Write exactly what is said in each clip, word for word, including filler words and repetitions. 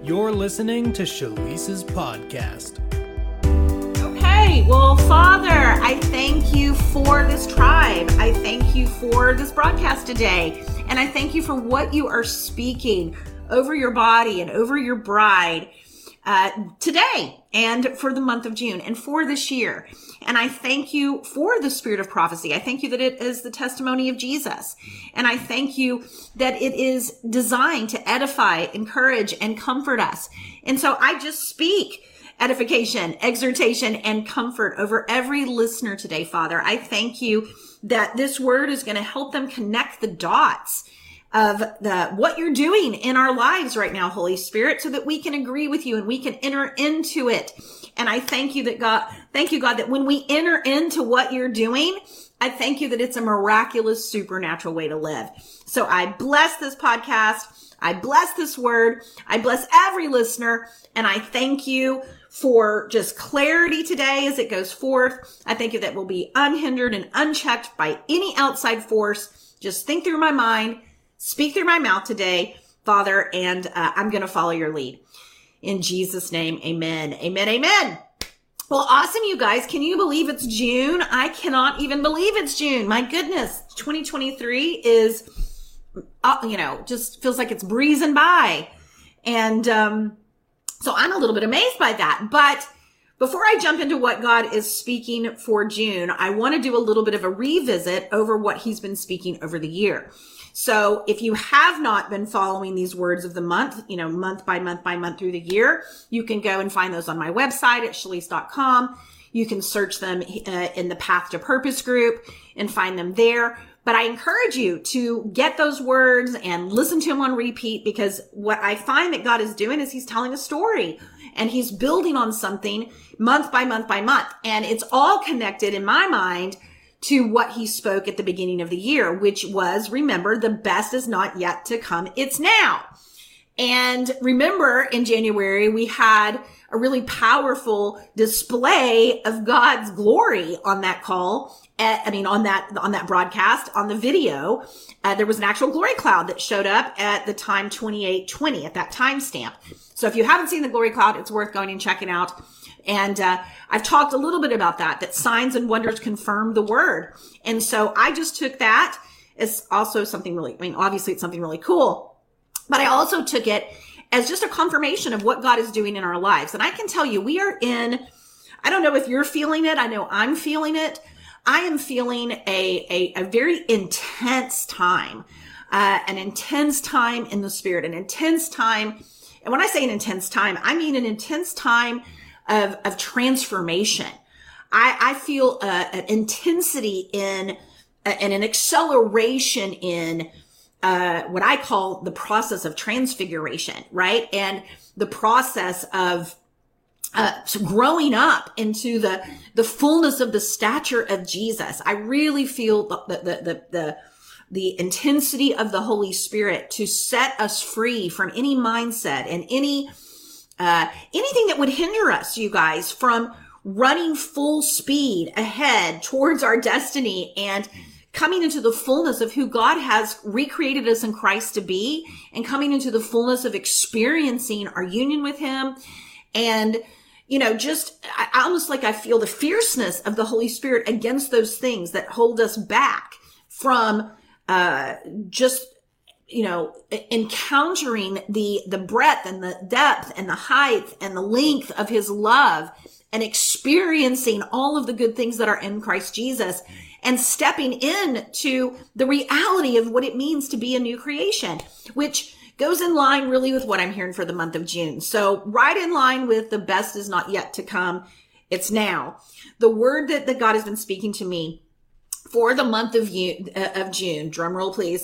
You're listening to Shalice's podcast. Okay, well, Father, I thank you for this tribe. I thank you for this broadcast today. And I thank you for what you are speaking over your body and over your bride uh, today and for the month of June and for this year. And I thank you for the spirit of prophecy. I thank you that it is the testimony of Jesus. And I thank you that it is designed to edify, encourage, and comfort us. And so I just speak edification, exhortation, and comfort over every listener today, Father. I thank you that this word is going to help them connect the dots of the what you're doing in our lives right now, Holy Spirit, so that we can agree with you and we can enter into it. And I thank you that God, thank you, God, that when we enter into what you're doing, I thank you that it's a miraculous, supernatural way to live. So I bless this podcast. I bless this word. I bless every listener. And I thank you for just clarity today as it goes forth. I thank you that we'll be unhindered and unchecked by any outside force. Just think through my mind, speak through my mouth today, Father, and uh, I'm going to follow your lead. In Jesus' name, amen, amen, amen. Well, awesome, you guys. Can you believe it's June? I cannot even believe it's June. My goodness, twenty twenty-three is, uh, you know, just feels like it's breezing by. And um, so I'm a little bit amazed by that. But before I jump into what God is speaking for June, I want to do a little bit of a revisit over what he's been speaking over the year. So if you have not been following these words of the month, you know, month by month by month through the year, you can go and find those on my website at shalice dot com. You can search them uh, in the Path to Purpose group and find them there. But I encourage you to get those words and listen to them on repeat, because what I find that God is doing is he's telling a story and he's building on something month by month by month. And it's all connected in my mind to what he spoke at the beginning of the year, which was, remember, the best is not yet to come. It's now. And remember, in January, we had a really powerful display of God's glory on that call. I mean, on that, on that broadcast, on the video, uh, there was an actual glory cloud that showed up at the time twenty-eight twenty, at that timestamp. So if you haven't seen the glory cloud, it's worth going and checking out. And, uh, I've talked a little bit about that, that signs and wonders confirm the word. And so I just took that as also something really, I mean, obviously it's something really cool, but I also took it as just a confirmation of what God is doing in our lives. And I can tell you, we are in, I don't know if you're feeling it. I know I'm feeling it. I am feeling a, a, a very intense time, uh, an intense time in the spirit, an intense time. And when I say an intense time, I mean an intense time of, of transformation. I, I feel uh, an intensity in, uh, and an acceleration in, uh, what I call the process of transfiguration, right? And the process of, Uh, so growing up into the, the fullness of the stature of Jesus. I really feel the, the, the, the, the intensity of the Holy Spirit to set us free from any mindset and any, uh, anything that would hinder us, you guys, from running full speed ahead towards our destiny and coming into the fullness of who God has recreated us in Christ to be, and coming into the fullness of experiencing our union with him. And you know, just I, almost like I feel the fierceness of the Holy Spirit against those things that hold us back from, uh, just, you know, encountering the, the breadth and the depth and the height and the length of his love, and experiencing all of the good things that are in Christ Jesus, and stepping into the reality of what it means to be a new creation, which goes in line really with what I'm hearing for the month of June. So right in line with the best is not yet to come. It's now. The word that, that God has been speaking to me for the month of, uh, of June, drum roll please,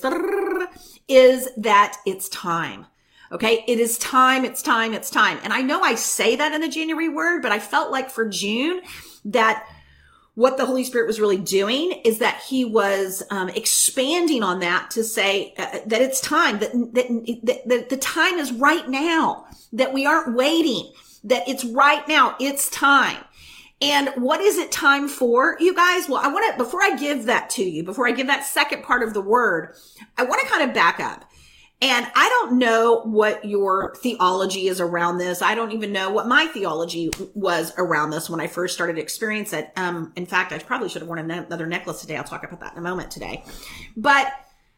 is that it's time. Okay. It is time. It's time. It's time. And I know I say that in the January word, but I felt like for June that what the Holy Spirit was really doing is that he was um, expanding on that to say uh, that it's time, that, that, that, that the time is right now, that we aren't waiting, that it's right now, it's time. And what is it time for, you guys? Well, I want to, before I give that to you, before I give that second part of the word, I want to kind of back up And I don't know what your theology is around this. I don't even know what my theology was around this when I first started to experience it. Um, in fact, I probably should have worn another necklace today. I'll talk about that in a moment today. But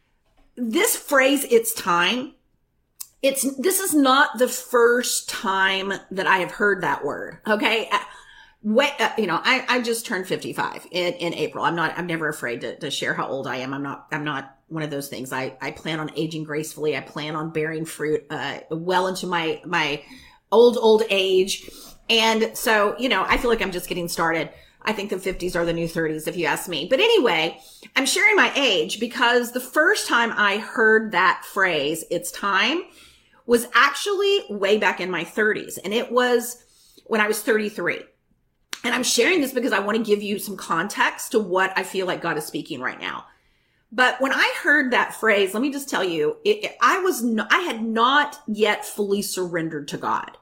this phrase, it's time, it's, this is not the first time that I have heard that word. Okay. What, uh, you know, I, I just turned fifty-five in, in April. I'm not, I'm never afraid to, to share how old I am. I'm not, I'm not one of those things. I, I plan on aging gracefully. I plan on bearing fruit, uh, well into my, my old, old age. And so, you know, I feel like I'm just getting started. I think the fifties are the new thirties, if you ask me. But anyway, I'm sharing my age because the first time I heard that phrase, it's time, was actually way back in my thirties. And it was when I was thirty-three. And I'm sharing this because I want to give you some context to what I feel like God is speaking right now. But when I heard that phrase, let me just tell you, it, it, I was, no, I had not yet fully surrendered to God.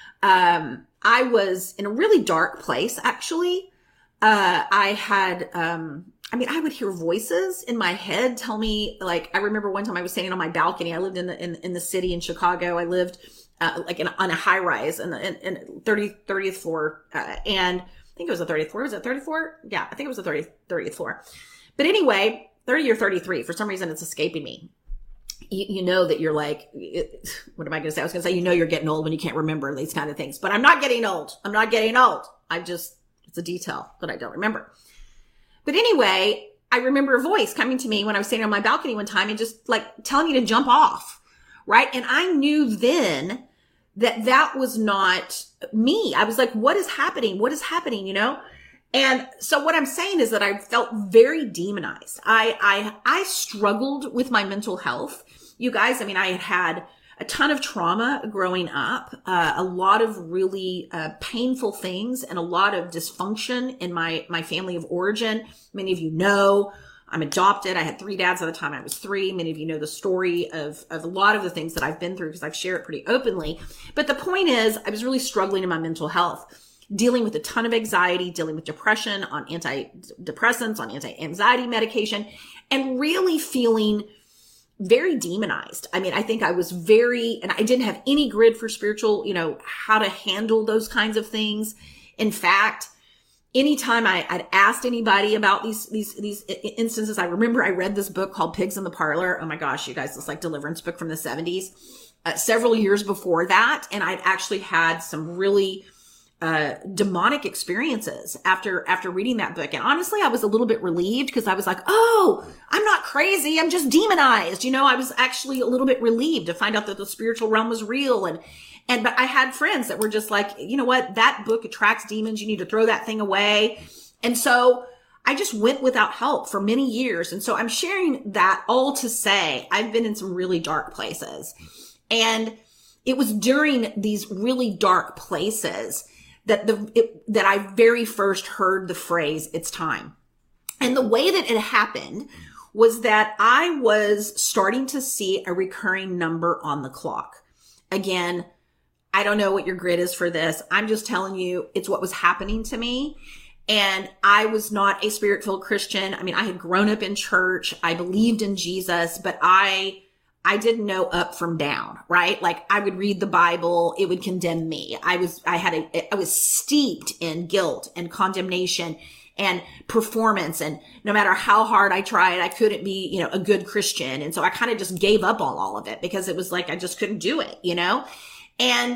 Um, I was in a really dark place, actually. Uh, I had, um, I mean, I would hear voices in my head tell me, like, I remember one time I was standing on my balcony. I lived in the, in, in the city in Chicago. I lived Uh, like in, on a high rise in the in, in thirty, thirtieth floor. Uh, and I think it was the thirtieth floor. Was it thirty-four? Yeah, I think it was the thirtieth, thirtieth floor. But anyway, thirty or thirty-three, for some reason it's escaping me. You, you know that you're like, it, what am I going to say? I was going to say, you know, you're getting old when you can't remember these kind of things, but I'm not getting old. I'm not getting old. I just, it's a detail that I don't remember. But anyway, I remember a voice coming to me when I was standing on my balcony one time and just like telling me to jump off. Right. And I knew then that that was not me. I was like, what is happening? What is happening? You know? And so what I'm saying is that I felt very demonized. I, I, I struggled with my mental health. You guys, I mean, I had had a ton of trauma growing up, uh, a lot of really, uh, painful things and a lot of dysfunction in my, my family of origin. Many of you know, I'm adopted. I had three dads at the time I was three. Many of you know the story of, of a lot of the things that I've been through because I've shared it pretty openly. But the point is, I was really struggling in my mental health, dealing with a ton of anxiety, dealing with depression, on antidepressants, on anti-anxiety medication, and really feeling very demonized. I mean, I think I was very, and I didn't have any grid for spiritual, you know, how to handle those kinds of things. In fact, anytime I, I'd asked anybody about these, these, these instances, I remember I read this book called Pigs in the Parlor. Oh my gosh, you guys, this like deliverance book from the seventies, uh, several years before that. And I'd actually had some really, uh, demonic experiences after, after reading that book. And honestly, I was a little bit relieved because I was like, oh, I'm not crazy. I'm just demonized. You know, I was actually a little bit relieved to find out that the spiritual realm was real. And, And, but I had friends that were just like, you know what, that book attracts demons. You need to throw that thing away. And so I just went without help for many years. And so I'm sharing that all to say I've been in some really dark places. And it was during these really dark places that the, it, that I very first heard the phrase, it's time. And the way that it happened was that I was starting to see a recurring number on the clock. Again, I don't know what your grid is for this. I'm just telling you, it's what was happening to me. And I was not a spirit-filled Christian. I mean, I had grown up in church. I believed in Jesus, but I, I didn't know up from down, right? Like I would read the Bible. It would condemn me. I was, I had a, I was steeped in guilt and condemnation and performance. And no matter how hard I tried, I couldn't be, you know, a good Christian. And so I kind of just gave up on all of it because it was like, I just couldn't do it, you know? And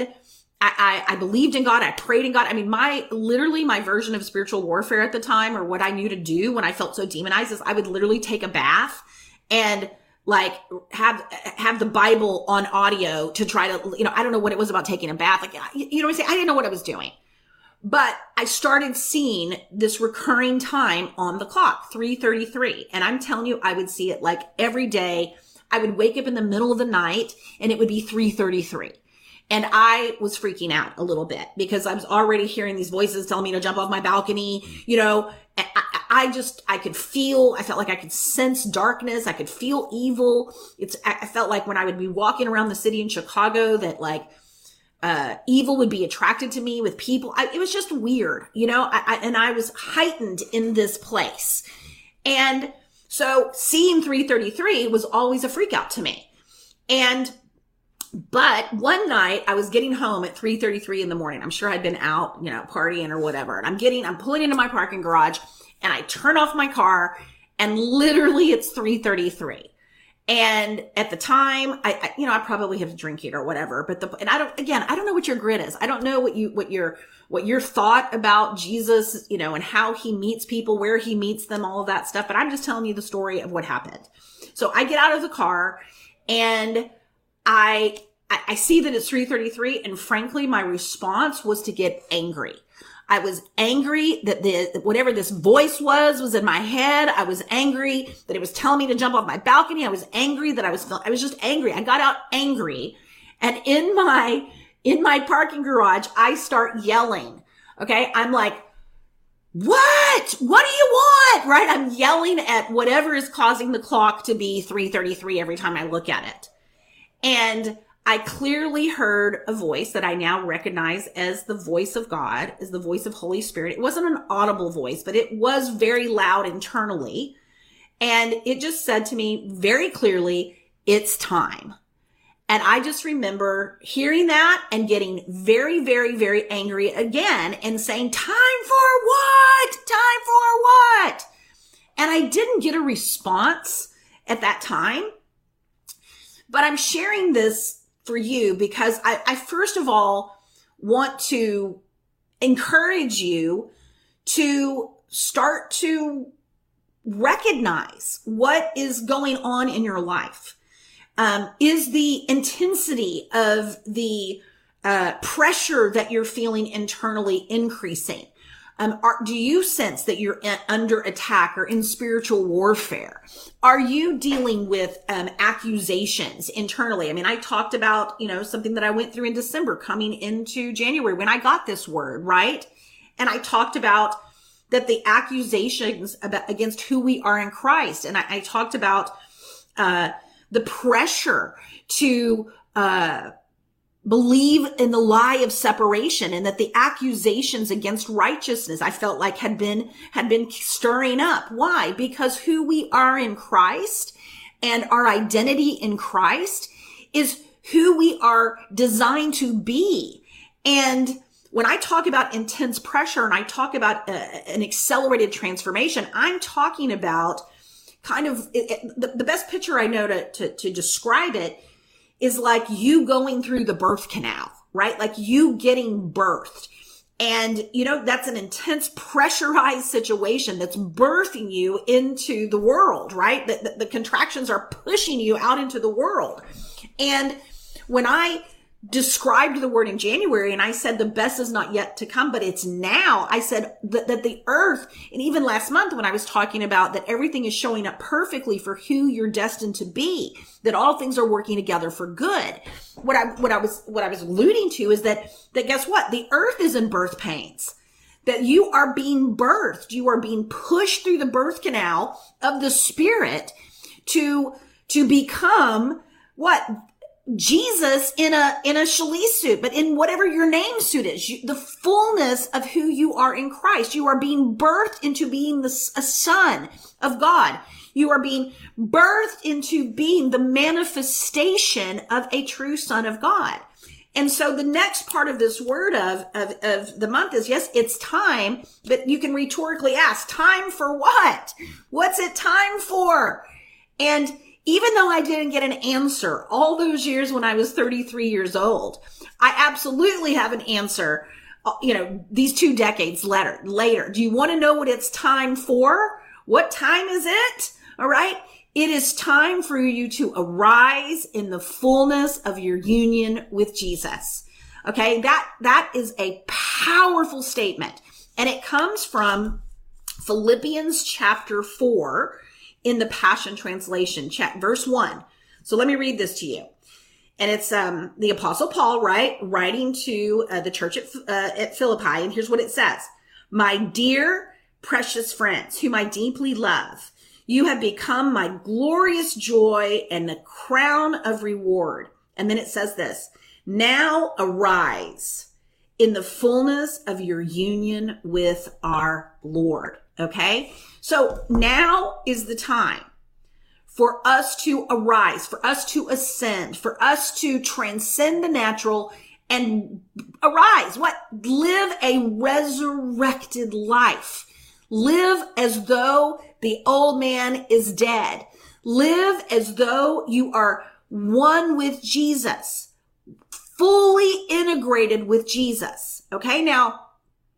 I, I, I believed in God. I prayed in God. I mean, my, literally my version of spiritual warfare at the time, or what I knew to do when I felt so demonized, is I would literally take a bath and like have, have the Bible on audio to try to, you know, I don't know what it was about taking a bath. Like, you know what I'm saying? I didn't know what I was doing, but I started seeing this recurring time on the clock, three thirty-three. And I'm telling you, I would see it like every day. I would wake up in the middle of the night and it would be three thirty-three. And I was freaking out a little bit because I was already hearing these voices telling me to jump off my balcony. You know, I, I just, I could feel, I felt like I could sense darkness. I could feel evil. It's, I felt like when I would be walking around the city in Chicago that like, uh, evil would be attracted to me with people. I, it was just weird, you know, I, I, and I was heightened in this place. And so seeing three thirty-three was always a freak out to me. And, but one night I was getting home at three thirty-three in the morning. I'm sure I'd been out, you know, partying or whatever. And I'm getting, I'm pulling into my parking garage and I turn off my car and literally it's three thirty-three. And at the time, I, I, you know, I probably have drinking or whatever, but the, and I don't, again, I don't know what your grid is. I don't know what you, what your, what your thought about Jesus, you know, and how he meets people, where he meets them, all of that stuff. But I'm just telling you the story of what happened. So I get out of the car and I, I, I see that it's three thirty-three. And frankly, my response was to get angry. I was angry that the, whatever this voice was, was in my head. I was angry that it was telling me to jump off my balcony. I was angry that I was, I was just angry. I got out angry. And in my, in my parking garage, I start yelling. Okay. I'm like, what? What do you want? Right? I'm yelling at whatever is causing the clock to be three thirty-three every time I look at it. And I clearly heard a voice that I now recognize as the voice of God, as the voice of Holy Spirit. It wasn't an audible voice, but it was very loud internally. And it just said to me very clearly, it's time. And I just remember hearing that and getting very, very, very angry again and saying, time for what? Time for what? And I didn't get a response at that time. But I'm sharing this for you because I, I first of all want to encourage you to start to recognize what is going on in your life. Um, is the intensity of the uh, pressure that you're feeling internally increasing? Um, are, do you sense that you're in, under attack or in spiritual warfare? Are you dealing with um, accusations internally? I mean, I talked about, you know, something that I went through in December coming into January when I got this word, right? And I talked about that the accusations about, against who we are in Christ. And I, I talked about uh the pressure to uh believe in the lie of separation, and that the accusations against righteousness I felt like had been, had been stirring up. Why? Because who we are in Christ and our identity in Christ is who we are designed to be. And when I talk about intense pressure and I talk about uh, an accelerated transformation, I'm talking about kind of it, it, the, the best picture I know to, to, to describe it is like you going through the birth canal, right? Like you getting birthed. And, you know, that's an intense pressurized situation that's birthing you into the world, right? The, the, the contractions are pushing you out into the world. And when I described the word in January and I said the best is not yet to come, but it's now, I said that, that the earth, and even last month when I was talking about that everything is showing up perfectly for who you're destined to be, that all things are working together for good. What I, what I was, what I was alluding to is that, that guess what? The earth is in birth pains. That you are being birthed. You are being pushed through the birth canal of the Spirit to, to become what? Jesus in a, in a Shalice suit, but in whatever your name suit is, you, the fullness of who you are in Christ. You are being birthed into being the, a son of God. You are being birthed into being the manifestation of a true son of God. And so the next part of this word of, of, of the month is, yes, it's time, but you can rhetorically ask, time for what? What's it time for? And even though I didn't get an answer all those years when I was thirty-three years old, I absolutely have an answer, you know, these two decades later. later. Do you want to know what it's time for? What time is it? All right. It is time for you to arise in the fullness of your union with Jesus. Okay. That, that is a powerful statement. And it comes from Philippians chapter four. In the Passion Translation, check verse one. So let me read this to you. And it's um the Apostle Paul, right, writing to uh, the church at, uh, at Philippi. And here's what it says. My dear, precious friends, whom I deeply love, you have become my glorious joy and the crown of reward. And then it says this. Now arise in the fullness of your union with our Lord. Okay. So now is the time for us to arise, for us to ascend, for us to transcend the natural and arise. What? Live a resurrected life. Live as though the old man is dead. Live as though you are one with Jesus, fully integrated with Jesus. Okay. Now,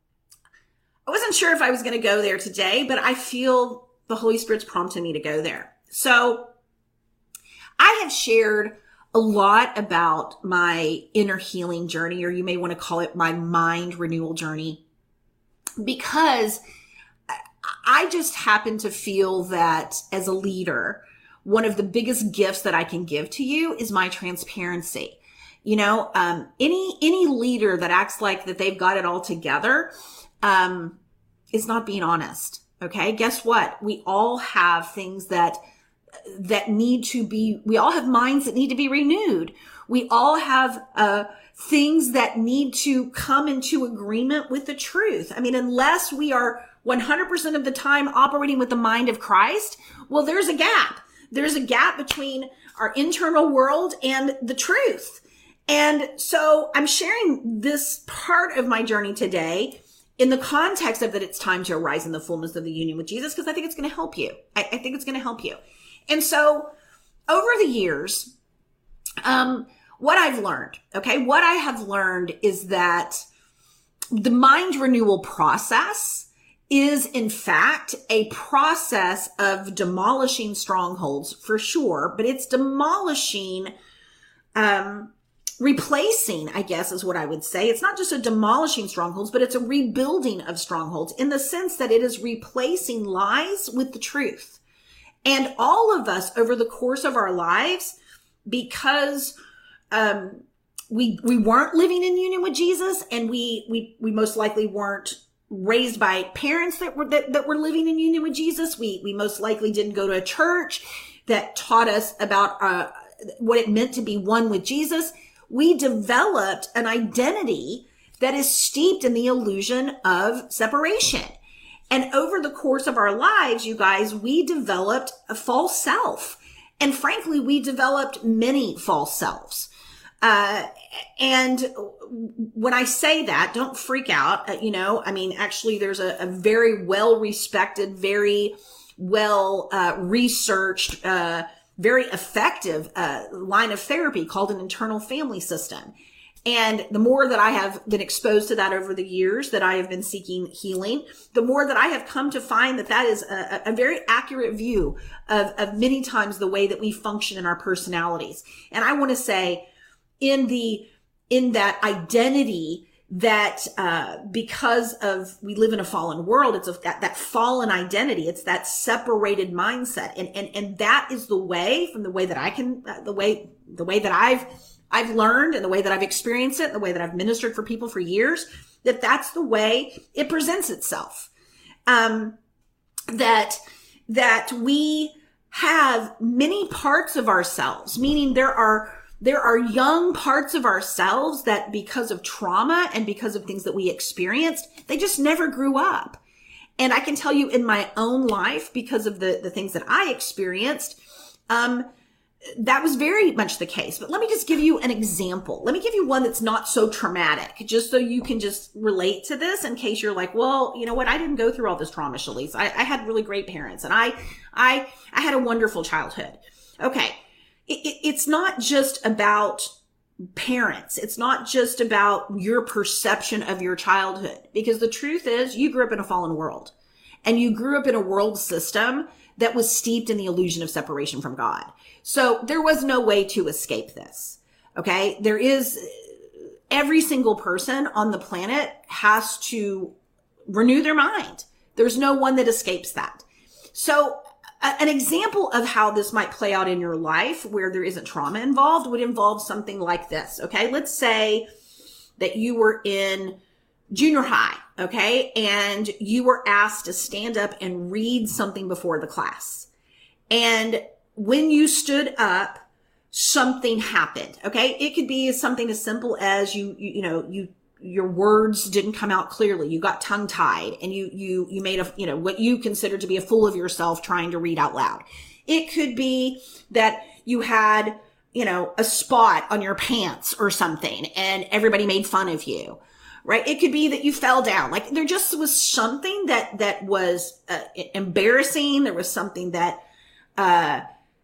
I wasn't sure if I was going to go there today, but I feel the Holy Spirit's prompting me to go there. So I have shared a lot about my inner healing journey, or you may want to call it my mind renewal journey, because I just happen to feel that as a leader, one of the biggest gifts that I can give to you is my transparency. You know, um, any, any leader that acts like that they've got it all together, um, is not being honest. Okay. Guess what? We all have things that, that need to be, we all have minds that need to be renewed. We all have, uh, things that need to come into agreement with the truth. I mean, unless we are one hundred percent of the time operating with the mind of Christ, well, there's a gap. There's a gap between our internal world and the truth. And so I'm sharing this part of my journey today in the context of that it's time to arise in the fullness of the union with Jesus, because I think it's going to help you. I, I think it's going to help you. And so over the years, um, what I've learned, okay, what I have learned is that the mind renewal process is in fact a process of demolishing strongholds for sure, but it's demolishing, um, replacing, I guess is what I would say. It's not just a demolishing strongholds, but it's a rebuilding of strongholds in the sense that it is replacing lies with the truth. And all of us over the course of our lives, because, um, we, we weren't living in union with Jesus, and we, we, we most likely weren't raised by parents that were, that, that were living in union with Jesus. We, we most likely didn't go to a church that taught us about, uh, what it meant to be one with Jesus. We developed an identity that is steeped in the illusion of separation. And over the course of our lives, you guys, we developed a false self. And frankly, we developed many false selves. Uh, and when I say that, don't freak out. Uh, you know, I mean, actually, there's a, a very well-respected, very well, uh, researched, uh, very effective, uh, line of therapy called an internal family system. And the more that I have been exposed to that over the years that I have been seeking healing, the more that I have come to find that that is a, a very accurate view of, of many times the way that we function in our personalities. And I want to say, in the, in that identity that, uh, because of, we live in a fallen world, it's a, that, that fallen identity. It's that separated mindset. And, and, and that is the way, from the way that I can, uh, the way, the way that I've, I've learned, and the way that I've experienced it, the way that I've ministered for people for years, that that's the way it presents itself. Um, that, that we have many parts of ourselves, meaning there are, There are young parts of ourselves that, because of trauma and because of things that we experienced, they just never grew up. And I can tell you in my own life, because of the, the things that I experienced, um, that was very much the case. But let me just give you an example. Let me give you one that's not so traumatic, just so you can just relate to this in case you're like, well, you know what? I didn't go through all this trauma, Shalise. I, I had really great parents, and I, I, I had a wonderful childhood. Okay. It, it's not just about parents. It's not just about your perception of your childhood, because the truth is you grew up in a fallen world, and you grew up in a world system that was steeped in the illusion of separation from God. So there was no way to escape this. Okay. There is, every single person on the planet has to renew their mind. There's no one that escapes that. So an example of how this might play out in your life where there isn't trauma involved would involve something like this. Okay. Let's say that you were in junior high. Okay. And you were asked to stand up and read something before the class. And when you stood up, something happened. Okay. It could be something as simple as you, you, you know, you, your words didn't come out clearly. You got tongue tied, and you, you, you made a, you know, what you considered to be a fool of yourself trying to read out loud. It could be that you had, you know, a spot on your pants or something and everybody made fun of you, right? It could be that you fell down. Like there just was something that, that was uh, embarrassing. There was something that, uh,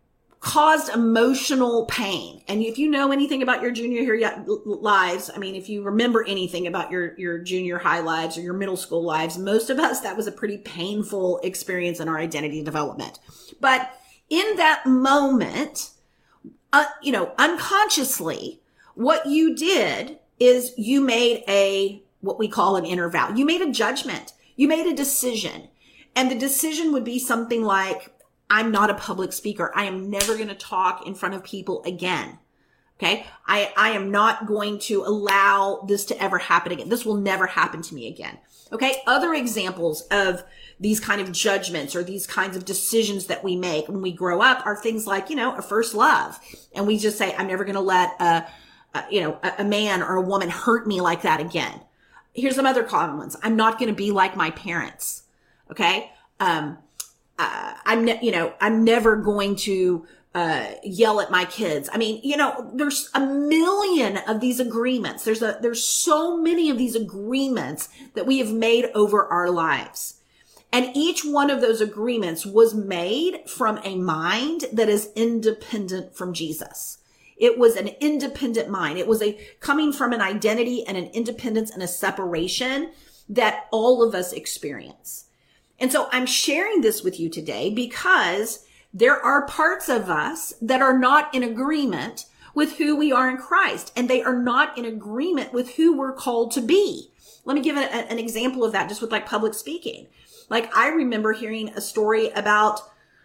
caused emotional pain. And if you know anything about your junior year lives, I mean, if you remember anything about your, your junior high lives or your middle school lives, most of us, that was a pretty painful experience in our identity development. But in that moment, uh, you know, unconsciously, what you did is you made a, what we call an inner vow. You made a judgment. You made a decision. And the decision would be something like, I'm not a public speaker. I am never going to talk in front of people again. Okay. I, I am not going to allow this to ever happen again. This will never happen to me again. Okay. Other examples of these kind of judgments or these kinds of decisions that we make when we grow up are things like, you know, a first love. And we just say, I'm never going to let a, a, you know, a, a man or a woman hurt me like that again. Here's some other common ones. I'm not going to be like my parents. Okay. Um, Uh, I'm, ne- you know, I'm never going to, uh, yell at my kids. I mean, you know, there's a million of these agreements. There's a, there's so many of these agreements that we have made over our lives. And each one of those agreements was made from a mind that is independent from Jesus. It was an independent mind. It was a coming from an identity and an independence and a separation that all of us experience. And so I'm sharing this with you today because there are parts of us that are not in agreement with who we are in Christ, and they are not in agreement with who we're called to be. Let me give a, an example of that just with like public speaking. Like I remember hearing a story about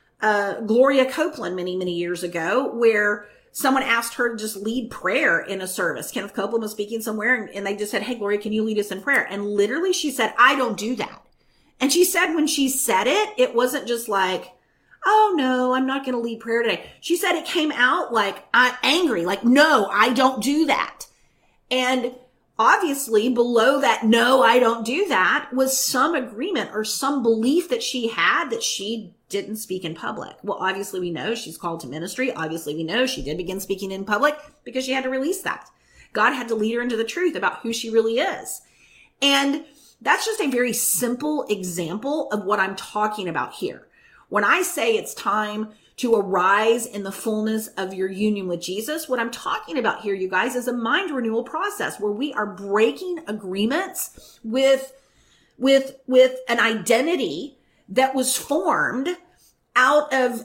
uh, Gloria Copeland many, many years ago where someone asked her to just lead prayer in a service. Kenneth Copeland was speaking somewhere and, and they just said, hey, Gloria, can you lead us in prayer? And literally she said, I don't do that. And she said when she said it, it wasn't just like, oh no, I'm not going to lead prayer today. She said it came out like I'm angry, like, no, I don't do that. And obviously below that, no, I don't do that was some agreement or some belief that she had that she didn't speak in public. Well, obviously we know she's called to ministry. Obviously we know she did begin speaking in public because she had to release that. God had to lead her into the truth about who she really is. And that's just a very simple example of what I'm talking about here. When I say it's time to arise in the fullness of your union with Jesus, what I'm talking about here, you guys, is a mind renewal process where we are breaking agreements with, with, with an identity that was formed out of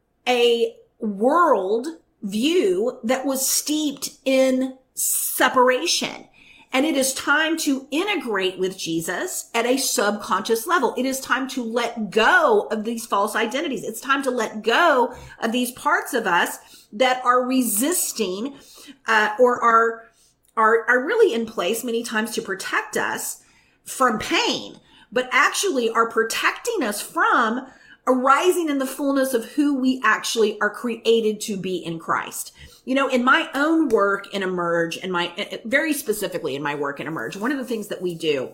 a world view that was steeped in separation. And it is time to integrate with Jesus at a subconscious level. It is time to let go of these false identities. It's time to let go of these parts of us that are resisting uh, or are, are, are really in place many times to protect us from pain, but actually are protecting us from arising in the fullness of who we actually are created to be in Christ. You know, in my own work in Emerge, and my, very specifically in my work in Emerge, one of the things that we do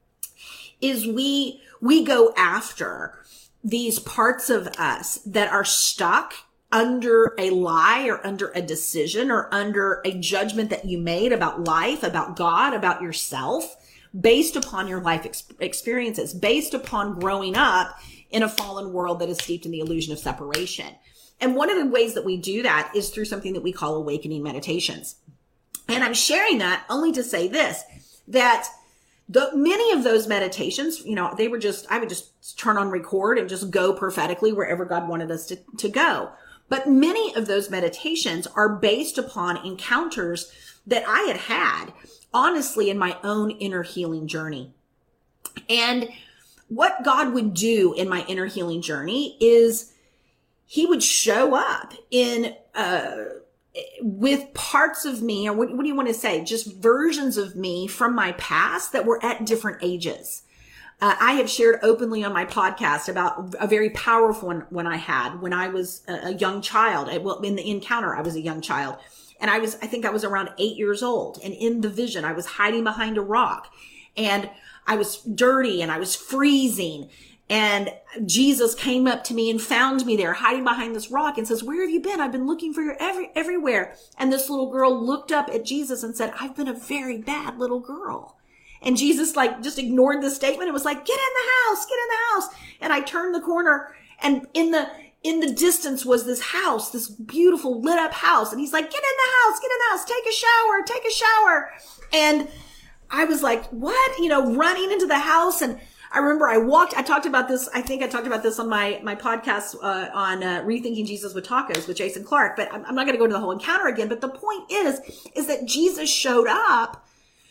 is we, we go after these parts of us that are stuck under a lie or under a decision or under a judgment that you made about life, about God, about yourself, based upon your life ex- experiences, based upon growing up in a fallen world that is steeped in the illusion of separation. And one of the ways that we do that is through something that we call awakening meditations. And I'm sharing that only to say this, that the, many of those meditations, you know, they were just, I would just turn on record and just go prophetically wherever God wanted us to, to go. But many of those meditations are based upon encounters that I had had, honestly, in my own inner healing journey. And what God would do in my inner healing journey is he would show up in, uh, with parts of me, or what, what do you want to say? Just versions of me from my past that were at different ages. Uh, I have shared openly on my podcast about a very powerful one when I had, when I was a, a young child. I, well, in the encounter, I was a young child. And I was, I think I was around eight years old. And in the vision, I was hiding behind a rock. And I was dirty and I was freezing. And Jesus came up to me and found me there hiding behind this rock and says, where have you been? I've been looking for you every, everywhere. And this little girl looked up at Jesus and said, I've been a very bad little girl. And Jesus like just ignored the statement and was like, get in the house, get in the house. And I turned the corner, and in the, in the distance was this house, this beautiful lit up house. And he's like, get in the house, get in the house, take a shower, take a shower. And I was like, what? You know, running into the house. And I remember I walked, I talked about this, I think I talked about this on my, my podcast, uh, on, uh, Rethinking Jesus with Tacos with Jason Clark, but I'm, I'm not going to go into the whole encounter again. But the point is, is that Jesus showed up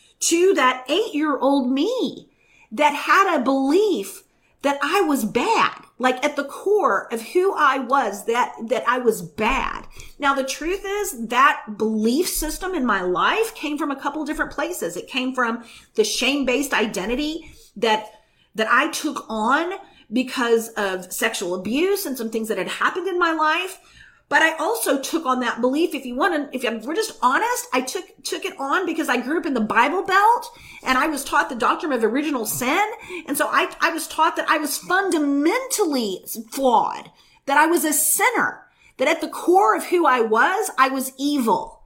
to that eight-year-old me that had a belief that I was bad, like at the core of who I was, that, that I was bad. Now, the truth is that belief system in my life came from a couple different places. It came from the shame-based identity that that I took on because of sexual abuse and some things that had happened in my life. But I also took on that belief, if you want to, if we're just honest, I took, took it on because I grew up in the Bible Belt and I was taught the doctrine of original sin. And so I, I was taught that I was fundamentally flawed, that I was a sinner, that at the core of who I was, I was evil.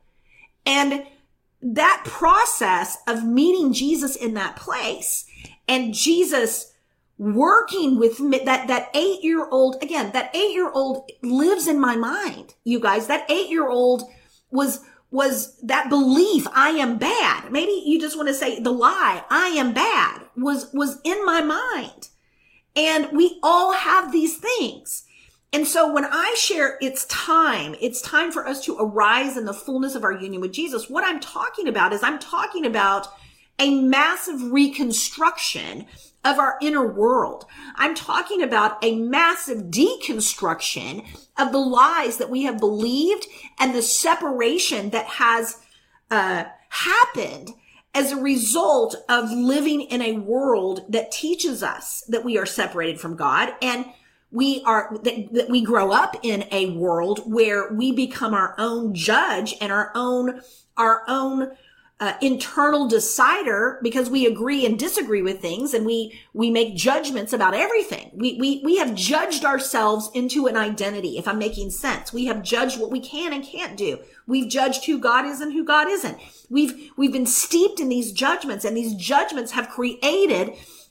And that process of meeting Jesus in that place, and Jesus working with me, that, that eight-year-old, again, that eight-year-old lives in my mind, you guys. That eight-year-old was, was that belief, I am bad. Maybe you just want to say the lie, I am bad, was, was in my mind. And we all have these things. And so when I share it's time, it's time for us to arise in the fullness of our union with Jesus, what I'm talking about is I'm talking about a massive reconstruction of our inner world. I'm talking about a massive deconstruction of the lies that we have believed and the separation that has uh, happened as a result of living in a world that teaches us that we are separated from God, and we are that, that we grow up in a world where we become our own judge and our own our own Uh, internal decider, because we agree and disagree with things, and we we make judgments about everything. We we we have judged ourselves into an identity, if I'm making sense. We have judged what we can and can't do. We've judged who God is and who God isn't. We've we've been steeped in these judgments, and these judgments have created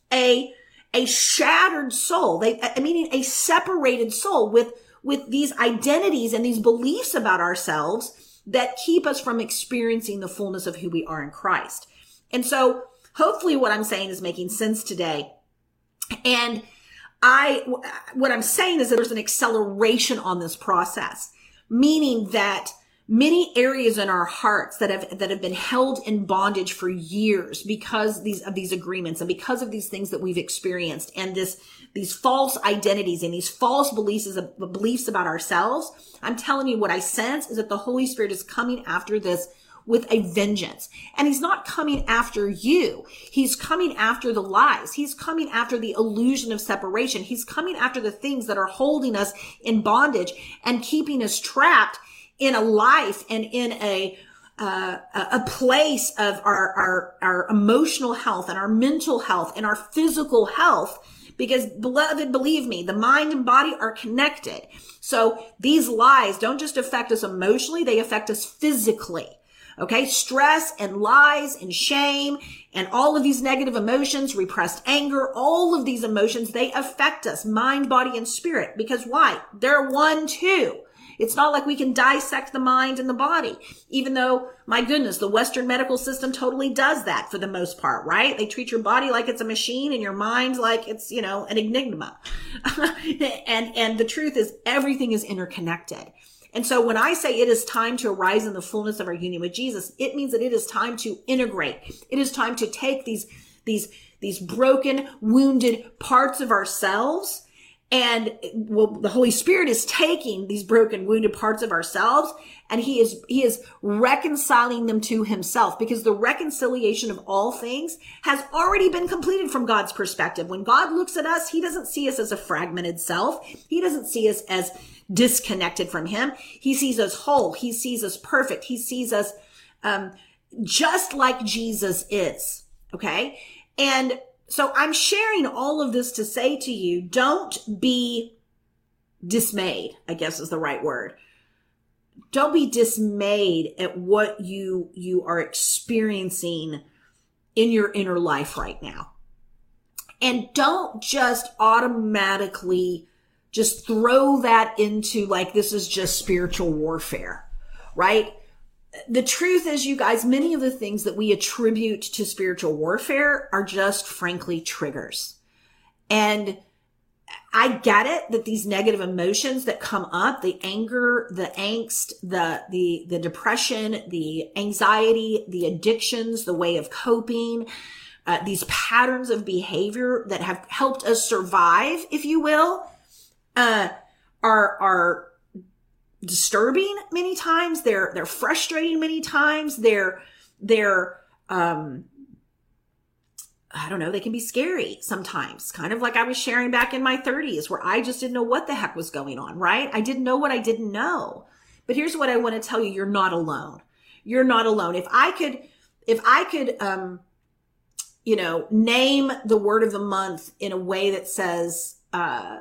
a a shattered soul. They I meaning a separated soul with with these identities and these beliefs about ourselves that keep us from experiencing the fullness of who we are in Christ. And so hopefully what I'm saying is making sense today. And I, what I'm saying is that there's an acceleration on this process, meaning that many areas in our hearts that have, that have been held in bondage for years because these, of these agreements and because of these things that we've experienced, and this, these false identities and these false beliefs, beliefs about ourselves. I'm telling you, what I sense is that the Holy Spirit is coming after this with a vengeance. And he's not coming after you. He's coming after the lies. He's coming after the illusion of separation. He's coming after the things that are holding us in bondage and keeping us trapped in a life and in a uh, a place of our, our our emotional health and our mental health and our physical health. Because, beloved, believe me, the mind and body are connected. So these lies don't just affect us emotionally, they affect us physically. Okay? Stress and lies and shame and all of these negative emotions, repressed anger, all of these emotions, they affect us, mind, body, and spirit. Because why? They're one, too. It's not like we can dissect the mind and the body, even though, my goodness, the Western medical system totally does that for the most part, right? They treat your body like it's a machine and your mind like it's, you know, an enigma. and, and the truth is everything is interconnected. And so when I say it is time to arise in the fullness of our union with Jesus, it means that it is time to integrate. It is time to take these, these, these broken, wounded parts of ourselves. And well, the Holy Spirit is taking these broken, wounded parts of ourselves, and he is, he is reconciling them to himself, because the reconciliation of all things has already been completed from God's perspective. When God looks at us, he doesn't see us as a fragmented self. He doesn't see us as disconnected from him. He sees us whole. He sees us perfect. He sees us, um, just like Jesus is. Okay. And so I'm sharing all of this to say to you, don't be dismayed, I guess is the right word. Don't be dismayed at what you, you are experiencing in your inner life right now. And don't just automatically just throw that into like, this is just spiritual warfare, right? The truth is, you guys, many of the things that we attribute to spiritual warfare are just frankly triggers. And I get it that these negative emotions that come up, the anger, the angst, the, the, the depression, the anxiety, the addictions, the way of coping, uh, these patterns of behavior that have helped us survive, if you will, uh, are, are disturbing many times. They're, they're frustrating many times. They're, they're, um, I don't know, they can be scary sometimes, kind of like I was sharing back in my thirties where I just didn't know what the heck was going on, right? I didn't know what I didn't know. But here's what I want to tell you. You're not alone. You're not alone. If I could, if I could, um, you know, name the word of the month in a way that says, uh,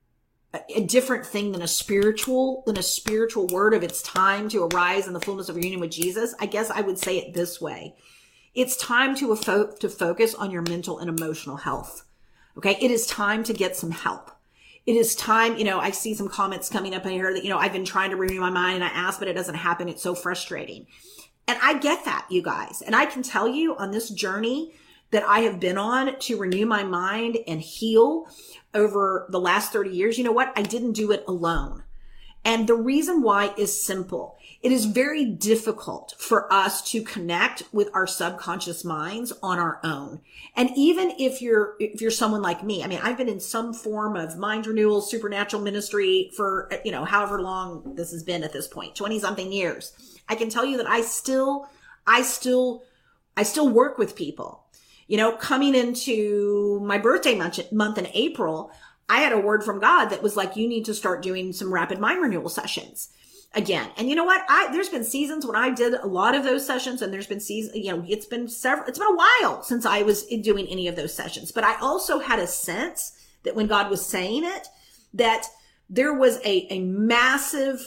a different thing than a spiritual, than a spiritual word of it's time to arise in the fullness of your union with Jesus, I guess I would say it this way. It's time to, fo- to focus on your mental and emotional health. Okay. It is time to get some help. It is time, you know, I see some comments coming up in here that, you know, I've been trying to renew my mind and I ask, but it doesn't happen. It's so frustrating. And I get that, you guys. And I can tell you on this journey that I have been on to renew my mind and heal over the last thirty years, you know what? I didn't do it alone. And the reason why is simple. It is very difficult for us to connect with our subconscious minds on our own. And even if you're, if you're someone like me, I mean, I've been in some form of mind renewal, supernatural ministry for, you know, however long this has been at this point, twenty something years. I can tell you that I still, I still, I still work with people. You know, coming into my birthday month, month in April, I had a word from God that was like, you need to start doing some rapid mind renewal sessions again. And you know what? I, there's been seasons when I did a lot of those sessions, and there's been seasons, you know, it's been several, it's been a while since I was doing any of those sessions. But I also had a sense that when God was saying it, that there was a, a massive,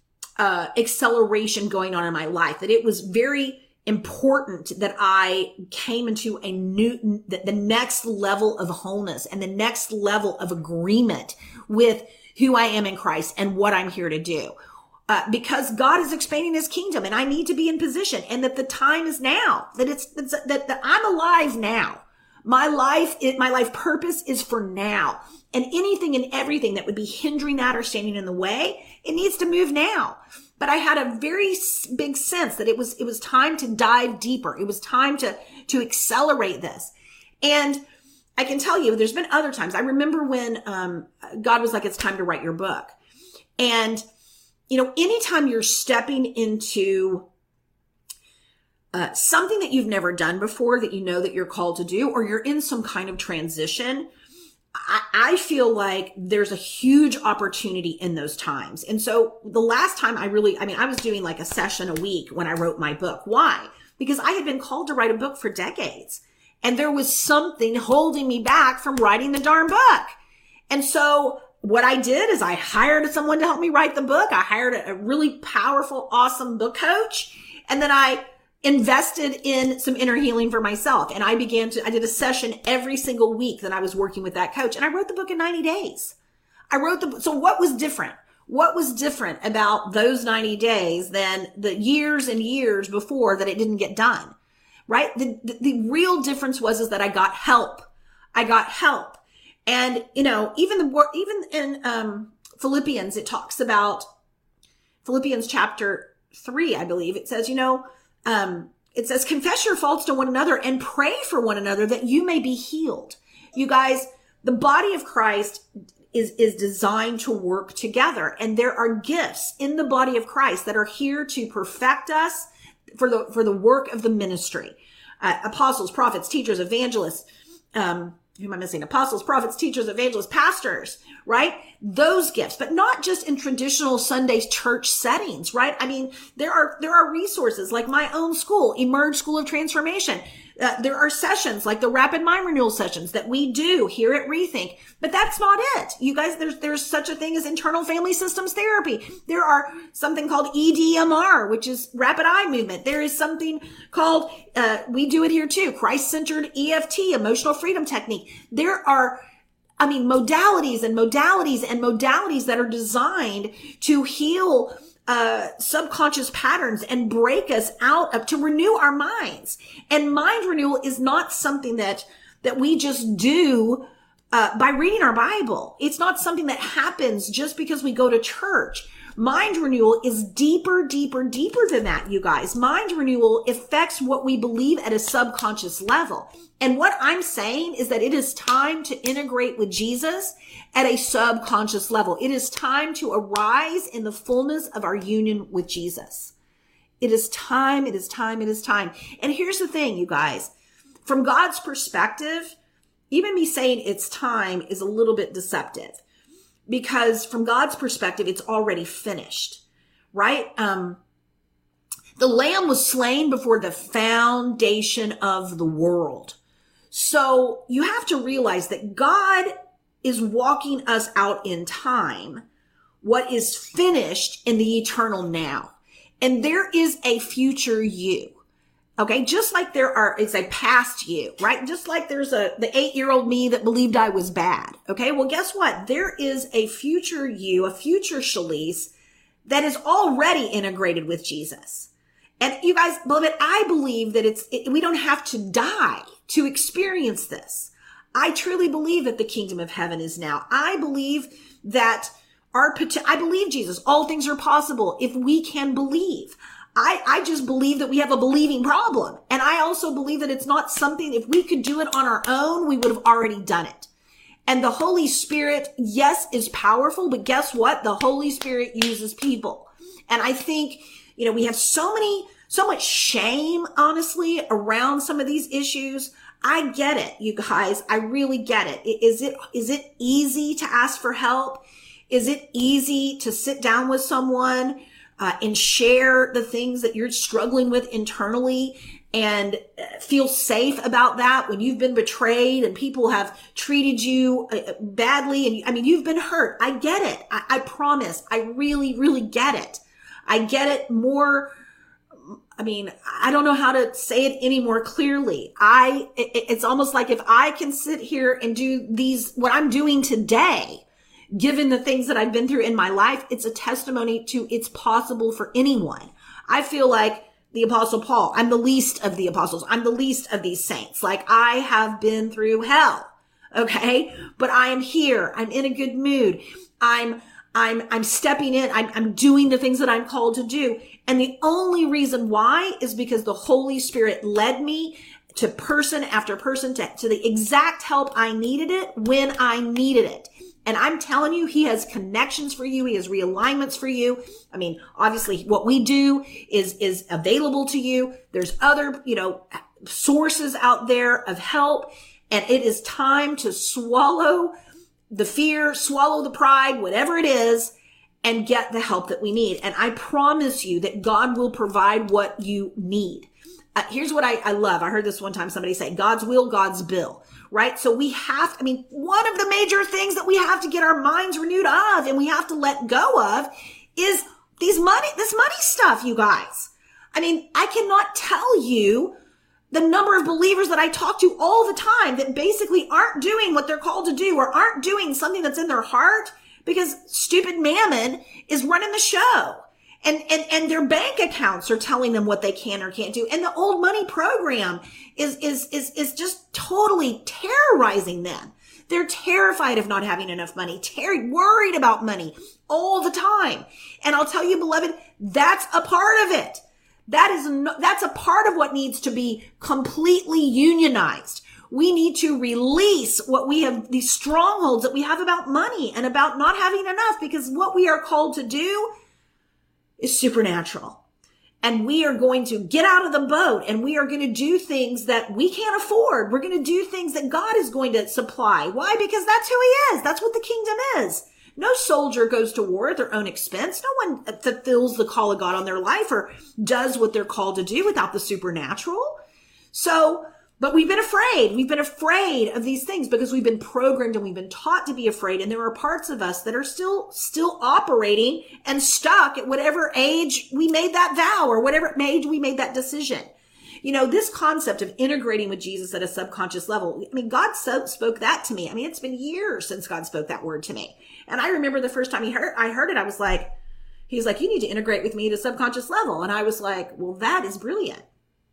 uh, acceleration going on in my life, that it was very important that I came into a new, the, the next level of wholeness and the next level of agreement with who I am in Christ and what I'm here to do. Uh, because God is expanding his kingdom and I need to be in position, and that the time is now, that it's, it's that, that I'm alive now. My life, it, my life purpose is for now. And anything and everything that would be hindering that or standing in the way, it needs to move now. But I had a very big sense that it was, it was time to dive deeper. It was time to, to accelerate this. And I can tell you, there's been other times. I remember when, um, God was like, it's time to write your book. And, you know, anytime you're stepping into, uh, something that you've never done before, that you know that you're called to do, or you're in some kind of transition, I, I feel like there's a huge opportunity in those times. And so the last time I really, I mean, I was doing like a session a week when I wrote my book. Why? Because I had been called to write a book for decades. And there was something holding me back from writing the darn book. And so what I did is I hired someone to help me write the book. I hired a, a really powerful, awesome book coach. And then I invested in some inner healing for myself. And I began to, I did a session every single week that I was working with that coach. And I wrote the book in ninety days. I wrote the, so what was different? What was different about those ninety days than the years and years before that it didn't get done? Right? The, the, the real difference was, is that I got help. I got help. And, you know, even the, even in, um, Philippians, it talks about Philippians chapter three, I believe. It says, you know, Um, it says, confess your faults to one another and pray for one another that you may be healed. You guys, the body of Christ is, is designed to work together. And there are gifts in the body of Christ that are here to perfect us for the, for the work of the ministry. Uh, apostles, prophets, teachers, evangelists, um, who am I missing? Apostles, prophets, teachers, evangelists, pastors, right? Those gifts, but not just in traditional Sunday church settings, right? I mean, there are, there are resources like my own school, Emerge School of Transformation. Uh, there are sessions like the Rapid Mind Renewal sessions that we do here at Rethink, but that's not it. You guys, there's, there's such a thing as internal family systems therapy. There are something called E D M R, which is rapid eye movement. There is something called, uh, we do it here too, Christ-centered E F T, emotional freedom technique. There are, I mean, modalities and modalities and modalities that are designed to heal uh, subconscious patterns and break us out of, to renew our minds. And mind renewal is not something that, that we just do, uh, by reading our Bible. It's not something that happens just because we go to church. Mind renewal is deeper, deeper, deeper than that, you guys. Mind renewal affects what we believe at a subconscious level. And what I'm saying is that it is time to integrate with Jesus at a subconscious level. It is time to arise in the fullness of our union with Jesus. It is time, it is time, it is time. And here's the thing, you guys. From God's perspective, even me saying it's time is a little bit deceptive. Because from God's perspective, it's already finished, right? Um, the Lamb was slain before the foundation of the world. So you have to realize that God is walking us out in time, what is finished in the eternal now. And there is a future you. Okay, just like there are, it's a past you, right? Just like there's a, the eight-year-old me that believed I was bad. Okay, well, guess what? There is a future you, a future Shalise that is already integrated with Jesus. And you guys, beloved, I believe that it's, it, we don't have to die to experience this. I truly believe that the kingdom of heaven is now. I believe that our, I believe Jesus, all things are possible if we can believe. I, I just believe that we have a believing problem. And I also believe that it's not something, if we could do it on our own, we would have already done it. And the Holy Spirit, yes, is powerful, but guess what? The Holy Spirit uses people. And I think, you know, we have so many, so much shame, honestly, around some of these issues. I get it, you guys. I really get it. Is it, is it easy to ask for help? Is it easy to sit down with someone Uh, and share the things that you're struggling with internally and feel safe about that when you've been betrayed and people have treated you badly? And I mean, you've been hurt. I get it. I, I promise. I really, really get it. I get it more. I mean, I don't know how to say it any more clearly. I, it, it's almost like if I can sit here and do these, what I'm doing today, given the things that I've been through in my life, it's a testimony to it's possible for anyone. I feel like the Apostle Paul, I'm the least of the apostles. I'm the least of these saints. Like, I have been through hell. Okay. But I am here. I'm in a good mood. I'm, I'm, I'm stepping in. I'm, I'm doing the things that I'm called to do. And the only reason why is because the Holy Spirit led me to person after person to, to the exact help I needed it when I needed it. And I'm telling you, he has connections for you. He has realignments for you. I mean, obviously what we do is, is available to you. There's other, you know, sources out there of help. And it is time to swallow the fear, swallow the pride, whatever it is, and get the help that we need. And I promise you that God will provide what you need. Uh, here's what I, I love. I heard this one time somebody say, God's will, God's bill. Right? So we have, I mean, one of the major things that we have to get our minds renewed of and we have to let go of is these money, this money stuff, you guys. I mean, I cannot tell you the number of believers that I talk to all the time that basically aren't doing what they're called to do or aren't doing something that's in their heart because stupid mammon is running the show. And, and, and their bank accounts are telling them what they can or can't do. And the old money program is, is, is, is just totally terrorizing them. They're terrified of not having enough money, ter- worried about money all the time. And I'll tell you, beloved, that's a part of it. That is, no, that's a part of what needs to be completely unionized. We need to release what we have, these strongholds that we have about money and about not having enough, because what we are called to do is supernatural. and we are going to get out of the boat and we are going to do things that we can't afford. We're going to do things that God is going to supply. Why? Because that's who he is. That's what the kingdom is. No soldier goes to war at their own expense. No one fulfills the call of God on their life or does what they're called to do without the supernatural. So, but we've been afraid. We've been afraid of these things because we've been programmed and we've been taught to be afraid. And there are parts of us that are still, still operating and stuck at whatever age we made that vow or whatever age we made that decision. You know, this concept of integrating with Jesus at a subconscious level, I mean, God so spoke that to me. I mean, it's been years since God spoke that word to me. And I remember the first time he heard, I heard it, I was like, he's like, you need to integrate with me at a subconscious level. And I was like, well, that is brilliant.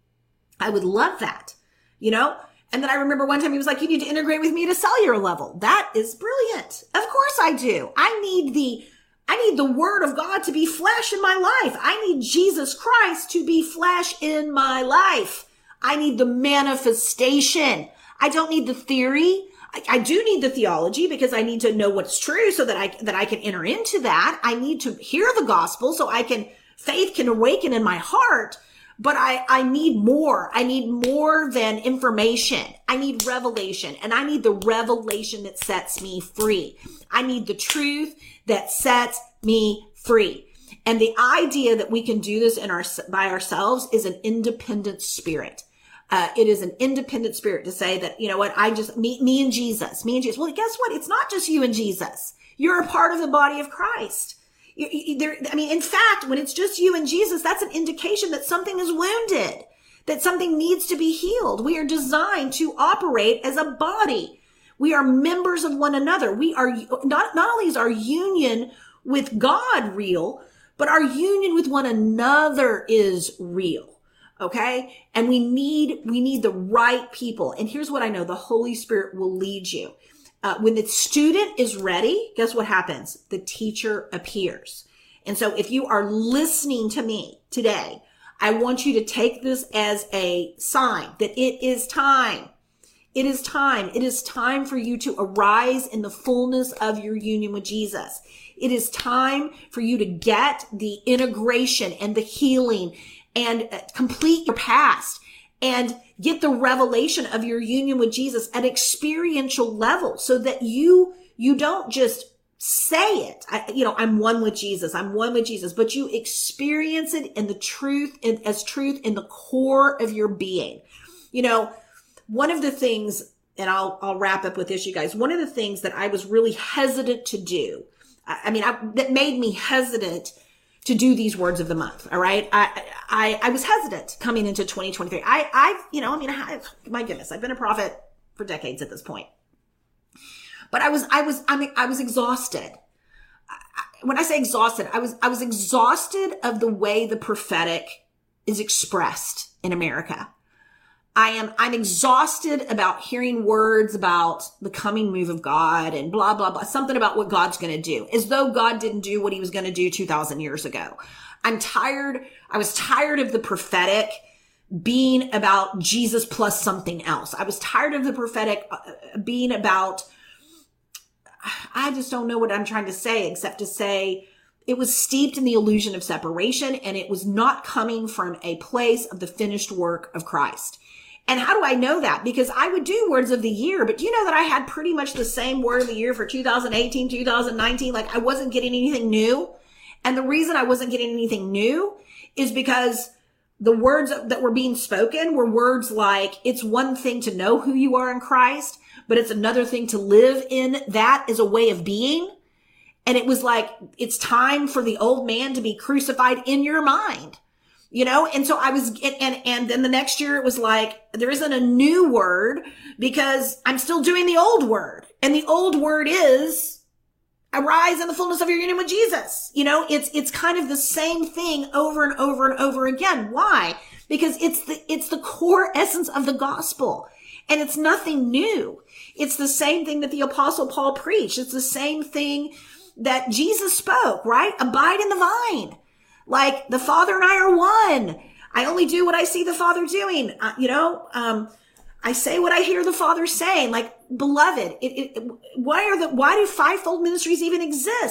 I would love that, you know? And then I remember one time he was like, you need to integrate with me at a cellular level. That is brilliant. Of course I do. I need the I need the word of God to be flesh in my life. I need Jesus Christ to be flesh in my life. I need the manifestation. I don't need the theory. I, I do need the theology because I need to know what's true so that I, that I can enter into that. I need to hear the gospel so I can, faith can awaken in my heart. But I, I need more. I need more than information. I need revelation, and I need the revelation that sets me free. I need the truth that sets me free. And the idea that we can do this in our, by ourselves is an independent spirit. Uh, it is an independent spirit to say that, you know what, I just, me, me and Jesus, me and Jesus. Well, guess what? It's not just you and Jesus. You're a part of the body of Christ. You, you, there, I mean, in fact, when it's just you and Jesus, that's an indication that something is wounded, that something needs to be healed. We are designed to operate as a body. We are members of one another. We are not, not only is our union with God real, but our union with one another is real. Okay. And we need, we need the right people. And here's what I know. The Holy Spirit will lead you. Uh, when the student is ready, guess what happens? The teacher appears. And so if you are listening to me today, I want you to take this as a sign that it is time. It is time. It is time for you to arise in the fullness of your union with Jesus. It is time for you to get the integration and the healing and complete your past and get the revelation of your union with Jesus at experiential level so that you, you don't just say it. I, you know, I'm one with Jesus. I'm one with Jesus, but you experience it in the truth, in, as truth in the core of your being. You know, one of the things, and I'll, I'll wrap up with this, you guys, one of the things that I was really hesitant to do, I, I mean, I, that made me hesitant to do these words of the month. All right. I, I, I was hesitant coming into twenty twenty-three. I, I've, you know, I mean, I, my goodness, I've been a prophet for decades at this point, but I was, I was, I mean, I was exhausted. When I say exhausted, I was, I was exhausted of the way the prophetic is expressed in America. I am, I'm exhausted about hearing words about the coming move of God and blah, blah, blah, something about what God's going to do, as though God didn't do what he was going to do two thousand years ago. I'm tired. I was tired of the prophetic being about Jesus plus something else. I was tired of the prophetic being about, I just don't know what I'm trying to say except to say it was steeped in the illusion of separation and it was not coming from a place of the finished work of Christ. And how do I know that? Because I would do words of the year, but do you know that I had pretty much the same word of the year for two thousand eighteen, two thousand nineteen? Like I wasn't getting anything new. And the reason I wasn't getting anything new is because the words that were being spoken were words like, it's one thing to know who you are in Christ, but it's another thing to live in that as a way of being. And it was like, it's time for the old man to be crucified in your mind. You know, and so I was, and, and then the next year it was like, there isn't a new word because I'm still doing the old word. And the old word is arise in the fullness of your union with Jesus. You know, it's, it's kind of the same thing over and over and over again. Why? Because it's the, it's the core essence of the gospel and it's nothing new. It's the same thing that the apostle Paul preached. It's the same thing that Jesus spoke, right? Abide in the vine. Like the Father and I are one. I only do what I see the Father doing. Uh, you know, um, I say what I hear the Father saying. Like, beloved, it, it, why are the why do fivefold ministries even exist?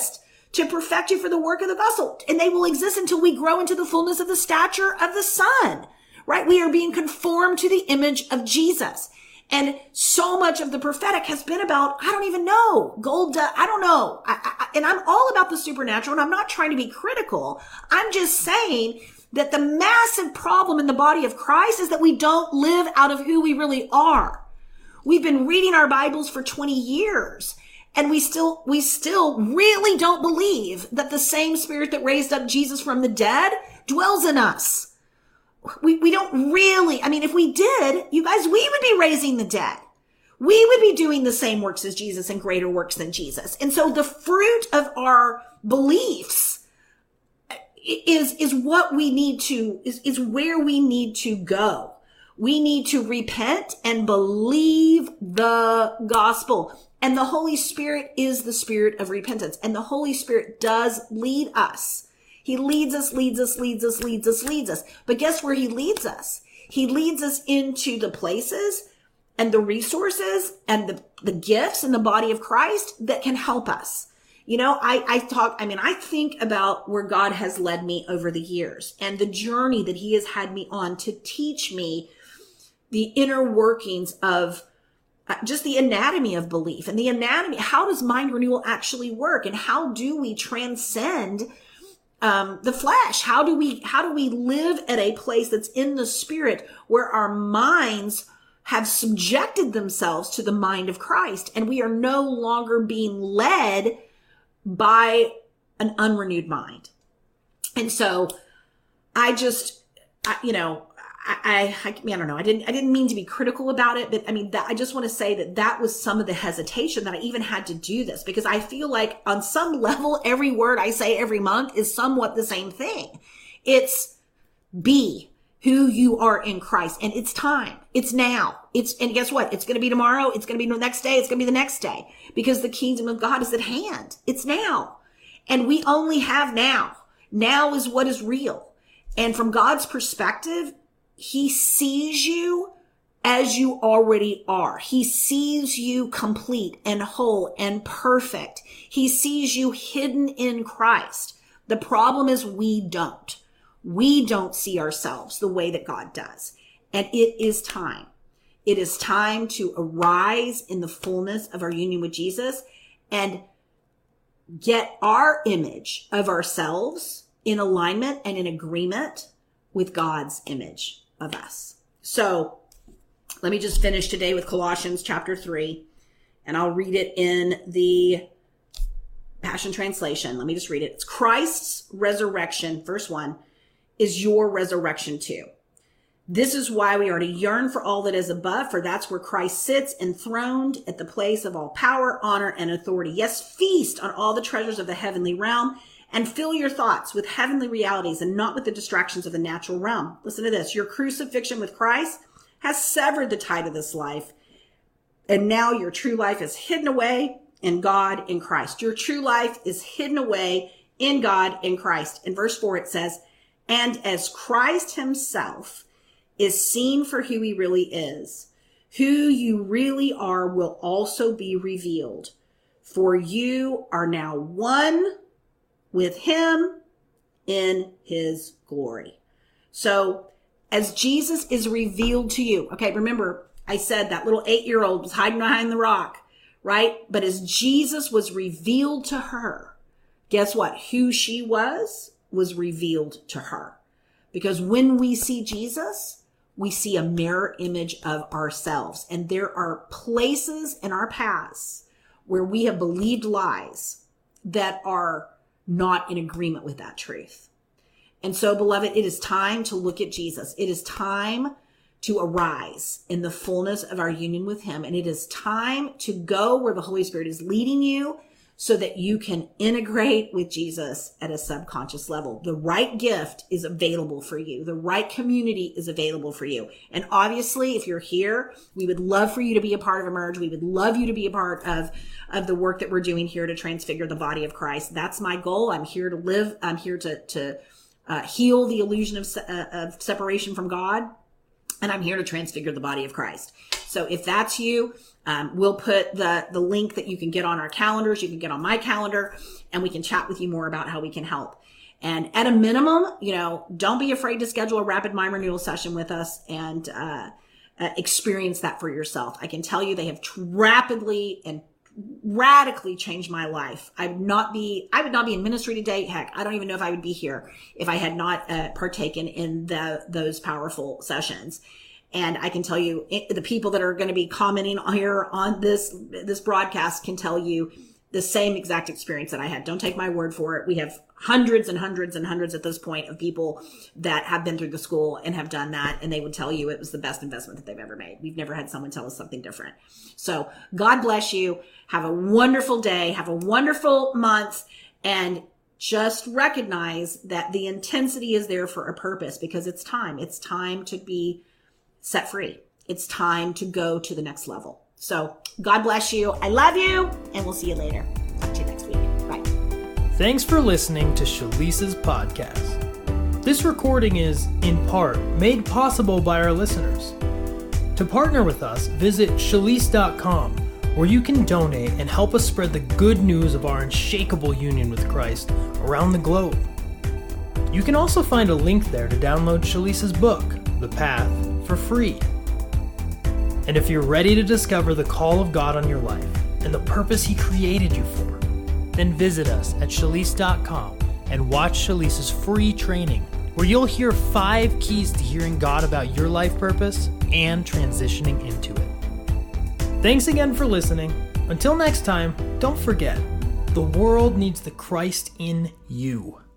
to perfect you for the work of the gospel. And they will exist until we grow into the fullness of the stature of the Son, right? We are being conformed to the image of Jesus. And so much of the prophetic has been about, I don't even know, gold, uh, I don't know. I, I, and I'm all about the supernatural, and I'm not trying to be critical. I'm just saying that the massive problem in the body of Christ is that we don't live out of who we really are. We've been reading our Bibles for twenty years. And we still, we still really don't believe that the same Spirit that raised up Jesus from the dead dwells in us. We, we don't really, I mean, if we did, you guys, we would be raising the dead. We would be doing the same works as Jesus and greater works than Jesus. And so the fruit of our beliefs is, is what we need to, is, is where we need to go. We need to repent and believe the gospel. And the Holy Spirit is the spirit of repentance. And the Holy Spirit does lead us. He leads us, leads us, leads us, leads us, leads us. But guess where he leads us? He leads us into the places and the resources and the, the gifts in the body of Christ that can help us. You know, I, I talk, I mean, I think about where God has led me over the years and the journey that he has had me on to teach me the inner workings of just the anatomy of belief and the anatomy. How does mind renewal actually work? And how do we transcend um, the flesh? How do we, how do we live at a place that's in the spirit where our minds have subjected themselves to the mind of Christ and we are no longer being led by an unrenewed mind? And so I just, I, you know, I, I, I don't know. I didn't, I didn't mean to be critical about it, but I mean, that, I just want to say that that was some of the hesitation that I even had to do this, because I feel like on some level, every word I say every month is somewhat the same thing. It's be who you are in Christ. And it's time. It's now. It's, and guess what? It's going to be tomorrow. It's going to be the next day. It's going to be the next day, because the kingdom of God is at hand. It's now. And we only have now. Now is what is real. And from God's perspective, he sees you as you already are. He sees you complete and whole and perfect. He sees you hidden in Christ. The problem is we don't. We don't see ourselves the way that God does. And it is time. It is time to arise in the fullness of our union with Jesus and get our image of ourselves in alignment and in agreement with God's image of us. So let me just finish today with Colossians chapter three, and I'll read it in the Passion Translation. Let me just read it. It's Christ's resurrection, verse one, is your resurrection too. This is why we are to yearn for all that is above, for that's where Christ sits enthroned at the place of all power, honor, and authority. Yes, feast on all the treasures of the heavenly realm, and fill your thoughts with heavenly realities and not with the distractions of the natural realm. Listen to this. Your crucifixion with Christ has severed the tide of this life. And now your true life is hidden away in God in Christ. Your true life is hidden away in God in Christ. In verse four, it says, and as Christ himself is seen for who he really is, who you really are will also be revealed. For you are now one with him in his glory. So as Jesus is revealed to you, okay, remember I said that little eight-year-old was hiding behind the rock, right? But as Jesus was revealed to her, guess what? Who she was was revealed to her. Because when we see Jesus, we see a mirror image of ourselves. And there are places in our past where we have believed lies that are not in agreement with that truth. And so, beloved, it is time to look at Jesus. It is time to arise in the fullness of our union with him. And it is time to go where the Holy Spirit is leading you so that you can integrate with Jesus at a subconscious level. The right gift is available for you. The right community is available for you. And obviously, if you're here, we would love for you to be a part of Emerge. We would love you to be a part of, of the work that we're doing here to transfigure the body of Christ. That's my goal. I'm here to live. I'm here to, to uh, heal the illusion of, uh, of separation from God. and I'm here to transfigure the body of Christ. So if that's you, um, we'll put the, the link that you can get on our calendars. You can get on my calendar, and we can chat with you more about how we can help. And at a minimum, you know, don't be afraid to schedule a rapid mind renewal session with us and uh, uh, experience that for yourself. I can tell you they have rapidly and radically changed my life. I would not be, I would not be in ministry today. Heck, I don't even know if I would be here if I had not uh, partaken in the, those powerful sessions. And I can tell you, it, the people that are going to be commenting here on this, this broadcast can tell you the same exact experience that I had. Don't take my word for it. We have hundreds and hundreds and hundreds at this point of people that have been through the school and have done that. And they would tell you it was the best investment that they've ever made. We've never had someone tell us something different. So God bless you. Have a wonderful day. Have a wonderful month. And just recognize that the intensity is there for a purpose, because it's time. It's time to be set free. It's time to go to the next level. So God bless you. I love you, and we'll see you later. Talk to you next week. Bye. Thanks for listening to Shalisa's podcast. This recording is, in part, made possible by our listeners. To partner with us, visit shalise dot com, where you can donate and help us spread the good news of our unshakable union with Christ around the globe. You can also find a link there to download Shalisa's book, The Path, for free. And if you're ready to discover the call of God on your life and the purpose He created you for, then visit us at shalise dot com and watch Shalisa's free training, where you'll hear five keys to hearing God about your life purpose and transitioning into it. Thanks again for listening. Until next time, don't forget, the world needs the Christ in you.